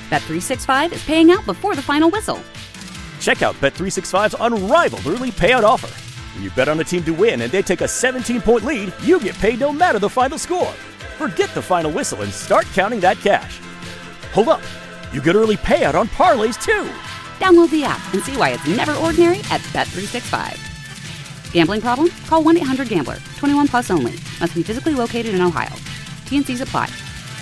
Bet365 is paying out before the final whistle. Check out Bet365's unrivaled early payout offer. When you bet on a team to win and they take a 17-point lead, you get paid no matter the final score. Forget the final whistle and start counting that cash. Hold up. You get early payout on parlays, too. Download the app and see why it's never ordinary at Bet365. Gambling problem? Call 1-800-GAMBLER. 21 plus only. Must be physically located in Ohio. T&Cs apply.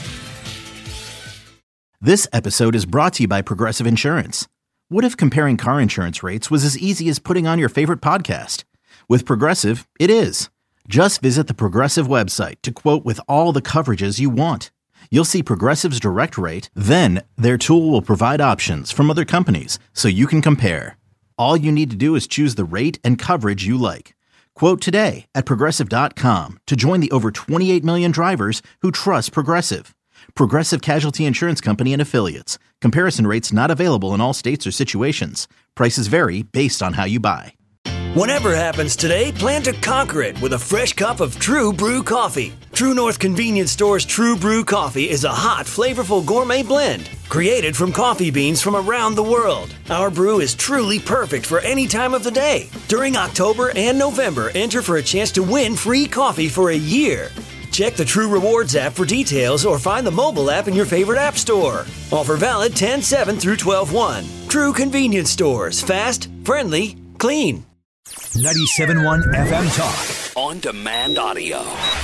This episode is brought to you by Progressive Insurance. What if comparing car insurance rates was as easy as putting on your favorite podcast? With Progressive, it is. Just visit the Progressive website to quote with all the coverages you want. You'll see Progressive's direct rate, then their tool will provide options from other companies so you can compare. All you need to do is choose the rate and coverage you like. Quote today at Progressive.com to join the over 28 million drivers who trust Progressive. Progressive Casualty Insurance Company and Affiliates. Comparison rates not available in all states or situations. Prices vary based on how you buy. Whatever happens today, plan to conquer it with a fresh cup of True Brew coffee. True North Convenience Store's True Brew coffee is a hot, flavorful gourmet blend created from coffee beans from around the world. Our brew is truly perfect for any time of the day. During October and November, enter for a chance to win free coffee for a year. Check the True Rewards app for details or find the mobile app in your favorite app store. Offer valid 10/7 through 12/1. True Convenience Stores. Fast, friendly, clean. 97.1 FM Talk. On demand audio.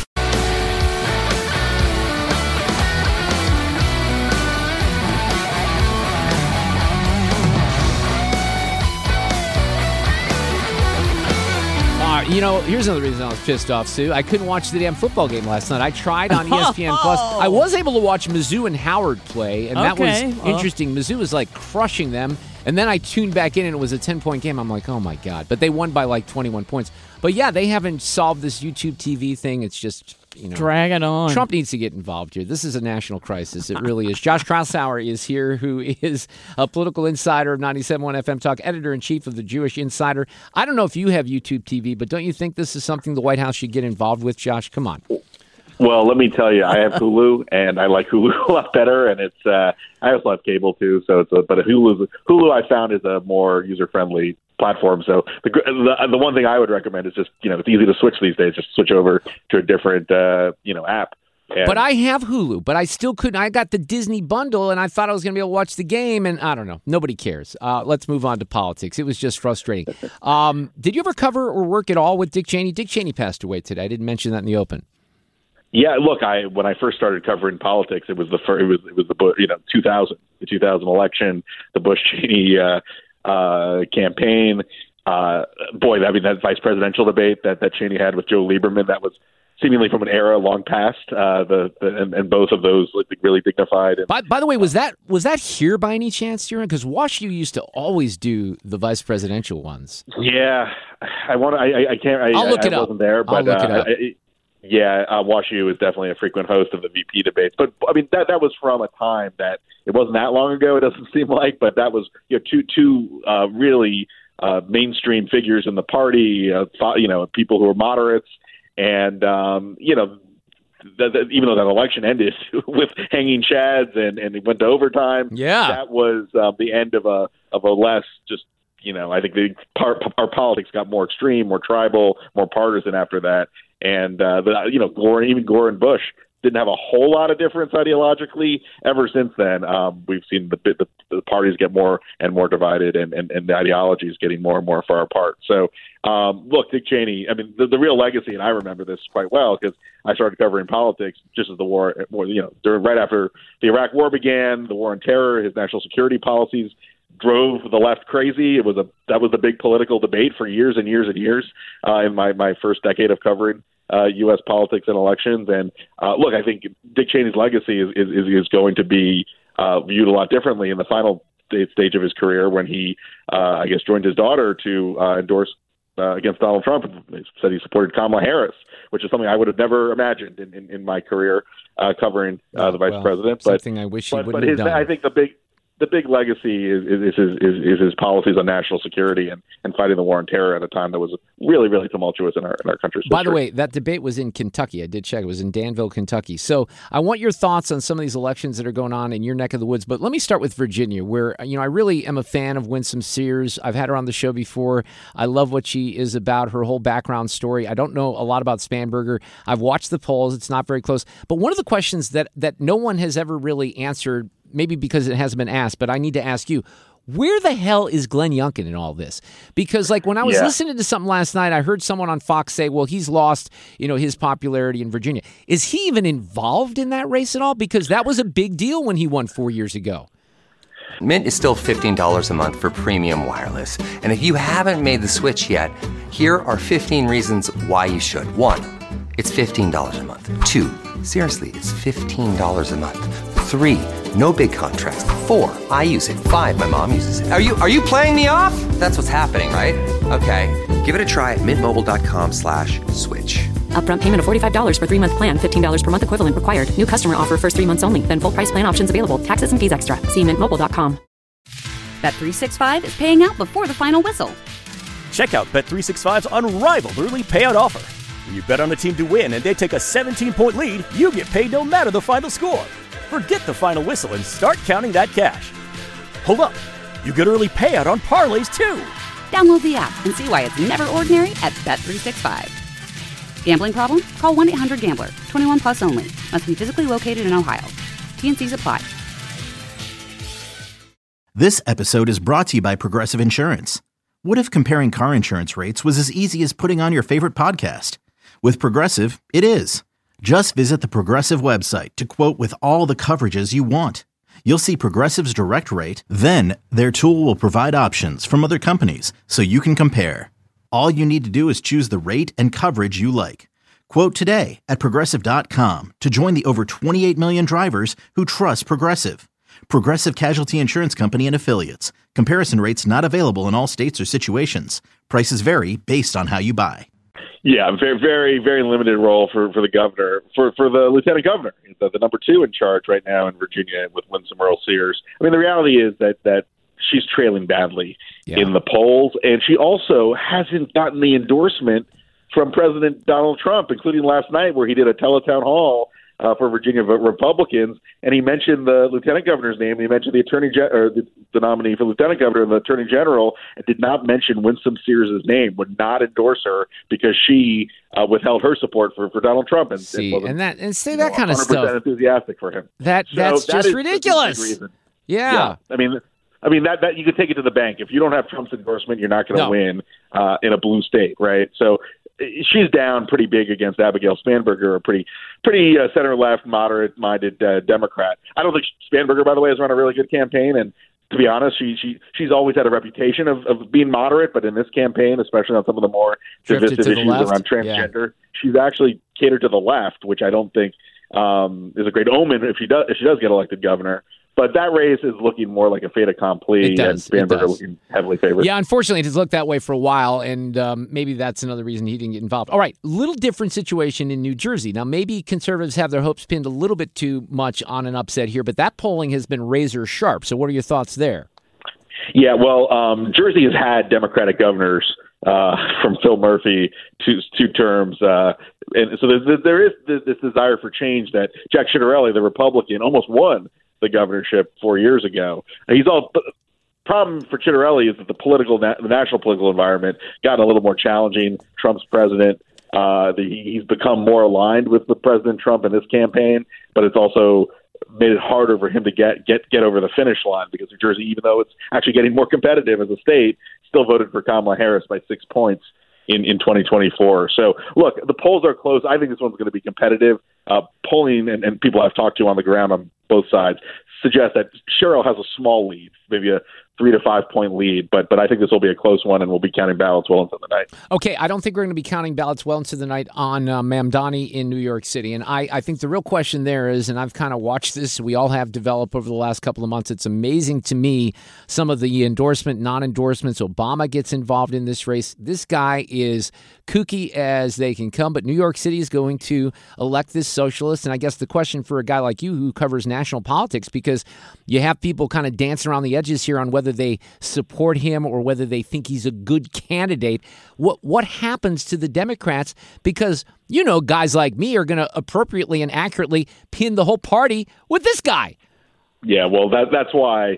Here's another reason I was pissed off, Sue. I couldn't watch the damn football game last night. I tried on ESPN Plus. I was able to watch Mizzou and Howard play, and that was interesting. Mizzou was like crushing them, and then I tuned back in, and it was a 10-point game. I'm like, oh my God. But they won by like 21 points. But yeah, they haven't solved this YouTube TV thing. It's just, drag it on. Trump needs to get involved here. This is a national crisis. It really is. Josh Kraushaar is here, who is a political insider of 97.1 FM Talk, editor-in-chief of the Jewish Insider. I don't know if you have YouTube TV, but don't you think this is something the White House should get involved with, Josh? Come on. Well, let me tell you, I have Hulu, and I like Hulu a lot better, and it's I also have cable too. So but Hulu I found is a more user-friendly platform. So the one thing I would recommend is just it's easy to switch these days. Just switch over to a different app. But I have Hulu, but I still couldn't. I got the Disney bundle, and I thought I was going to be able to watch the game, and I don't know. Nobody cares. Let's move on to politics. It was just frustrating. Did you ever cover or work at all with Dick Cheney? Dick Cheney passed away today. I didn't mention that in the open. Yeah, look, when I first started covering politics, it was the 2000 election, the Bush-Cheney campaign. That vice presidential debate that Cheney had with Joe Lieberman, that was seemingly from an era long past. And both of those really dignified. And, by the way, was that here by any chance, Duran? Because WashU used to always do the vice presidential ones. Yeah, I can't. I'll look it up. I wasn't there, but I'll look it up. WashU is definitely a frequent host of the VP debates. But I mean, that was from a time that it wasn't that long ago. It doesn't seem like, but that was two really mainstream figures in the party. People who were moderates, and even though that election ended with hanging chads and it went to overtime, that was the end of a less just. I think our politics got more extreme, more tribal, more partisan after that. And, Gore and Bush didn't have a whole lot of difference ideologically ever since then. We've seen the parties get more and more divided and the ideologies getting more and more far apart. So, look, Dick Cheney, I mean, the real legacy, and I remember this quite well because I started covering politics just as the war, right after the Iraq War began, the war on terror, his national security policies drove the left crazy. That was the big political debate for years and years and years in my first decade of covering U.S. politics and elections. And look, I think Dick Cheney's legacy is going to be viewed a lot differently in the final stage of his career when he, joined his daughter to endorse against Donald Trump. He said he supported Kamala Harris, which is something I would have never imagined in my career covering the vice president. Something I wish he wouldn't have done. I think the big legacy is his policies on national security and fighting the war on terror at a time that was really, really tumultuous in our country's history. By the way, that debate was in Kentucky. I did check. It was in Danville, Kentucky. So I want your thoughts on some of these elections that are going on in your neck of the woods. But let me start with Virginia, where I really am a fan of Winsome Sears. I've had her on the show before. I love what she is about, her whole background story. I don't know a lot about Spanberger. I've watched the polls. It's not very close. But one of the questions that no one has ever really answered, maybe because it hasn't been asked, but I need to ask you, where the hell is Glenn Youngkin in all this? Because when I was listening to something last night, I heard someone on Fox say, well, he's lost, his popularity in Virginia. Is he even involved in that race at all? Because that was a big deal when he won 4 years ago. Mint is still $15 a month for premium wireless. And if you haven't made the switch yet, here are 15 reasons why you should. 1, it's $15 a month. 2, seriously, it's $15 a month. 3, no big contracts. 4, I use it. 5, my mom uses it. Are you playing me off? That's what's happening, right? Okay, give it a try at mintmobile.com/switch. Upfront payment of $45 for 3-month plan. $15 per month equivalent required. New customer offer first 3 months only. Then full price plan options available. Taxes and fees extra. See mintmobile.com. Bet365 is paying out before the final whistle. Check out Bet365's unrivaled early payout offer. When you bet on a team to win and they take a 17-point lead, you get paid no matter the final score. Forget the final whistle and start counting that cash. Hold up. You get early payout on parlays, too. Download the app and see why it's never ordinary at Bet365. Gambling problem? Call 1-800-GAMBLER. 21 plus only. Must be physically located in Ohio. T&Cs apply. This episode is brought to you by Progressive Insurance. What if comparing car insurance rates was as easy as putting on your favorite podcast? With Progressive, it is. Just visit the Progressive website to quote with all the coverages you want. You'll see Progressive's direct rate, then their tool will provide options from other companies so you can compare. All you need to do is choose the rate and coverage you like. Quote today at Progressive.com to join the over 28 million drivers who trust Progressive. Progressive Casualty Insurance Company and Affiliates. Comparison rates not available in all states or situations. Prices vary based on how you buy. Yeah, very, very, very limited role for the governor, for the lieutenant governor, the number 2 in charge right now in Virginia with Winsome Sears. I mean, the reality is that she's trailing badly in the polls, and she also hasn't gotten the endorsement from President Donald Trump, including last night where he did a teletown hall for Virginia Republicans, and he mentioned the lieutenant governor's name. He mentioned the nominee for lieutenant governor and the attorney general, and did not mention Winsome Sears' name. Would not endorse her because she withheld her support for Donald Trump and say that kind of 100% stuff. Enthusiastic for him. That's just ridiculous. Yeah. I mean that you could take it to the bank. If you don't have Trump's endorsement, you're not going to win in a blue state, right? So she's down pretty big against Abigail Spanberger, a pretty center-left, moderate-minded Democrat. I don't think Spanberger, by the way, has run a really good campaign, and to be honest, she's always had a reputation of being moderate, but in this campaign, especially on some of the more divisive issues around transgender, she's actually catered to the left, which I don't think is a great omen if she does get elected governor. But that race is looking more like a fait accompli, and Spanberger looking heavily favored. Yeah, unfortunately, it has looked that way for a while, and maybe that's another reason he didn't get involved. All right, little different situation in New Jersey. Now, maybe conservatives have their hopes pinned a little bit too much on an upset here, but that polling has been razor sharp. So what are your thoughts there? Yeah, well, Jersey has had Democratic governors from Phil Murphy two terms. And so there is this desire for change that Jack Ciattarelli, the Republican, almost won the governorship 4 years ago. Problem for Ciattarelli is that the national political environment got a little more challenging. Trump's president. He's become more aligned with the President Trump in this campaign, but it's also made it harder for him to get over the finish line because New Jersey, even though it's actually getting more competitive as a state, still voted for Kamala Harris by 6 points in 2024. So, look, the polls are close. I think this one's going to be competitive. Polling and people I've talked to on the ground on both sides suggest that Cheryl has a small lead, maybe a 3 to 5 point lead, but I think this will be a close one, and we'll be counting ballots well into the night. Okay, I don't think we're going to be counting ballots well into the night on Mamdani in New York City, and I think the real question there is, and I've kind of watched this, we all have developed over the last couple of months, it's amazing to me some of the endorsement, non-endorsements. Obama gets involved in this race. This guy is kooky as they can come, but New York City is going to elect this socialist. And I guess the question for a guy like you who covers national politics, because you have people kind of dancing around the edges here on whether they support him or whether they think he's a good candidate. What happens to the Democrats? Because, guys like me are going to appropriately and accurately pin the whole party with this guy. Yeah, well, that's why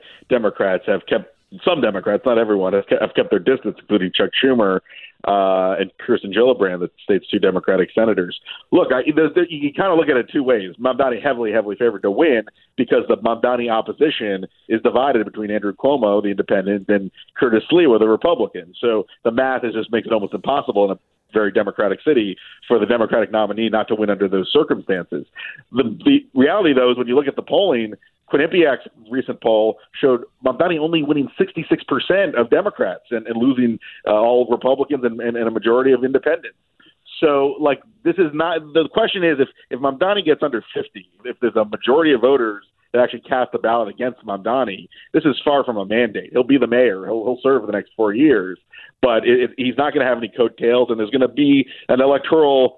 some Democrats, not everyone, have kept their distance, including Chuck Schumer and Kirsten Gillibrand, the state's 2 Democratic senators. Look, you can kind of look at it 2 ways. Mamdani heavily favored to win because the Mamdani opposition is divided between Andrew Cuomo, the independent, and Curtis Sliwa, the Republican. So the math just makes it almost impossible in a very Democratic city for the Democratic nominee not to win under those circumstances. The reality, though, is when you look at the polling, Quinnipiac's recent poll showed Mamdani only winning 66% of Democrats and losing all Republicans and a majority of independents. So, this is not – the question is if Mamdani gets under 50, if there's a majority of voters that actually cast a ballot against Mamdani, this is far from a mandate. He'll be the mayor. He'll serve for the next 4 years. But he's not going to have any coattails, and there's going to be an electoral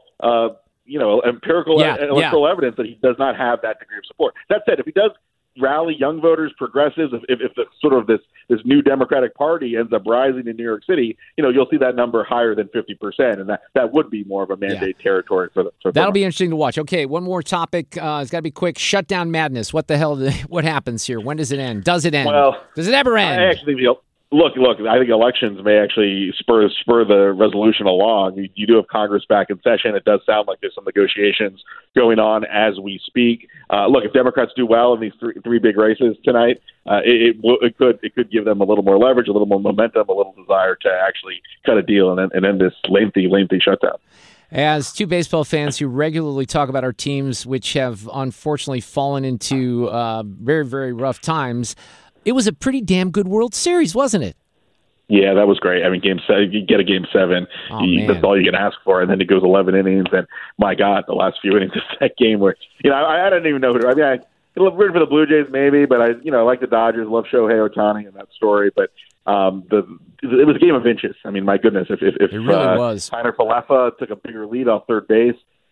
empirical evidence that he does not have that degree of support. That said, if he does rally young voters, progressives, if the sort of this new Democratic Party ends up rising in New York City, you'll see that number higher than 50%, and that would be more of a mandate territory for That'll be interesting to watch. Okay, one more topic. It's got to be quick. Shutdown madness. What the hell? What happens here? When does it end? Does it end? Well, does it ever end? I actually feel. Look, I think elections may actually spur the resolution along. You do have Congress back in session. It does sound like there's some negotiations going on as we speak. Look, if Democrats do well in these three big races tonight, it could give them a little more leverage, a little more momentum, a little desire to actually cut a deal and end this lengthy shutdown. As 2 baseball fans who regularly talk about our teams, which have unfortunately fallen into very, very rough times, it was a pretty damn good World Series, wasn't it? Yeah, that was great. I mean, Game 7, you get a Game 7. That's all you can ask for. And then it goes 11 innings. And, my God, the last few innings of that game where, I didn't even know who. I mean, I rooted for the Blue Jays maybe, but I like the Dodgers, love Shohei Ohtani and that story. But it was a game of inches. I mean, my goodness, if it really was. Tyler Falefa took a bigger lead off third base,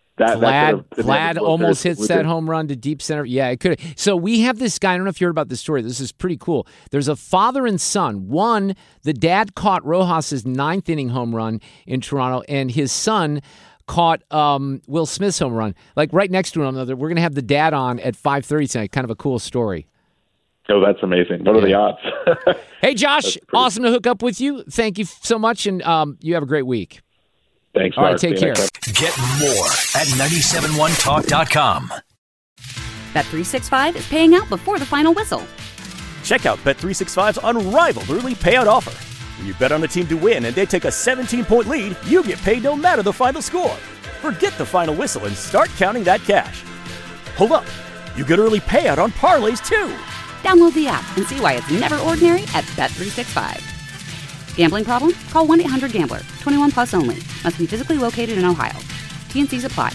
Vlad almost hits that home run to deep center. Yeah, it could. So we have this guy. I don't know if you heard about this story. This is pretty cool. There's a father and son. The dad caught Rojas's 9th inning home run in Toronto, and his son caught Will Smith's home run. Like right next to one another. We're going to have the dad on at 5:30 tonight. Kind of a cool story. Oh, that's amazing. What are the odds? Hey, Josh, awesome to hook up with you. Thank you so much, and you have a great week. Thanks, Mark. All right, take care. Get more at 971talk.com. Bet365 is paying out before the final whistle. Check out Bet365's unrivaled early payout offer. When you bet on a team to win and they take a 17-point lead, you get paid no matter the final score. Forget the final whistle and start counting that cash. Hold up. You get early payout on parlays, too. Download the app and see why it's never ordinary at Bet365. Gambling problem? Call 1-800-GAMBLER. 21 plus only. Must be physically located in Ohio. T&Cs apply.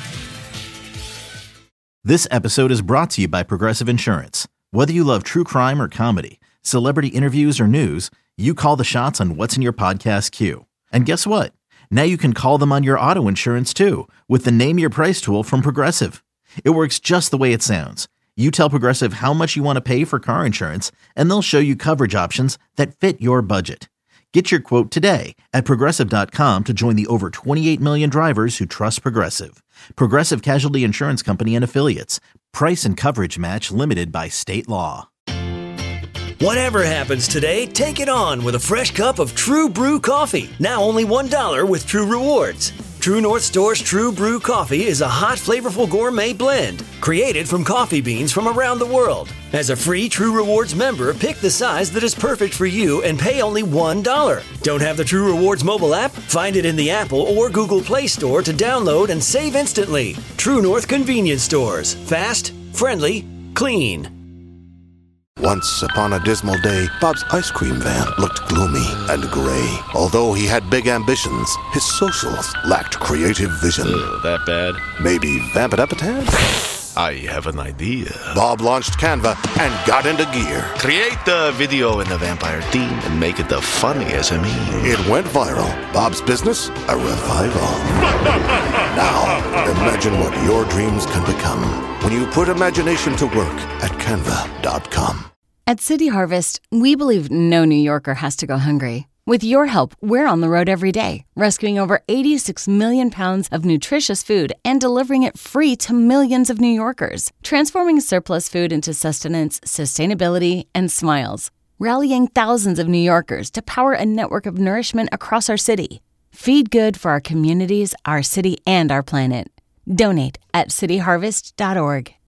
This episode is brought to you by Progressive Insurance. Whether you love true crime or comedy, celebrity interviews or news, you call the shots on what's in your podcast queue. And guess what? Now you can call them on your auto insurance too with the Name Your Price tool from Progressive. It works just the way it sounds. You tell Progressive how much you want to pay for car insurance, and they'll show you coverage options that fit your budget. Get your quote today at Progressive.com to join the over 28 million drivers who trust Progressive. Progressive Casualty Insurance Company and Affiliates. Price and coverage match limited by state law. Whatever happens today, take it on with a fresh cup of True Brew coffee. Now only $1 with True Rewards. True North Store's True Brew Coffee is a hot, flavorful gourmet blend created from coffee beans from around the world. As a free True Rewards member, pick the size that is perfect for you and pay only $1. Don't have the True Rewards mobile app? Find it in the Apple or Google Play Store to download and save instantly. True North Convenience Stores. Fast, friendly, clean. Once upon a dismal day, Bob's ice cream van looked gloomy and gray. Although he had big ambitions, his socials lacked creative vision. That bad? Maybe vamp it up a tad? I have an idea. Bob launched Canva and got into gear. Create the video in the vampire theme and make it the funniest of me. It went viral. Bob's business, a revival. Now, imagine what your dreams can become when you put imagination to work at Canva.com. At City Harvest, we believe no New Yorker has to go hungry. With your help, we're on the road every day, rescuing over 86 million pounds of nutritious food and delivering it free to millions of New Yorkers, transforming surplus food into sustenance, sustainability, and smiles, rallying thousands of New Yorkers to power a network of nourishment across our city. Feed good for our communities, our city, and our planet. Donate at cityharvest.org.